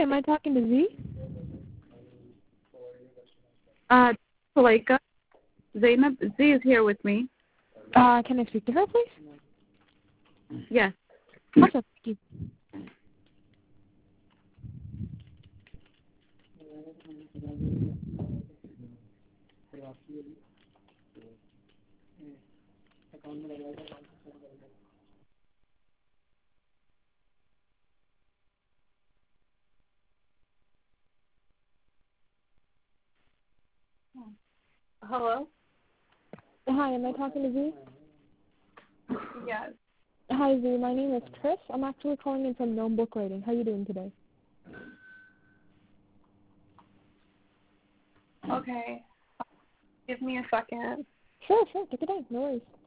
am I talking to Z? Paleka. Zainab, Z is here with me. Can I speak to her, please? Yes. Awesome, thank you. Hello? Hi, am I talking to Z? Yes. Hi, Z. My name is Chris. I'm actually calling in from Gnome Book Writing. How are you doing today? Okay. Give me a second. Sure, take your time. No worries.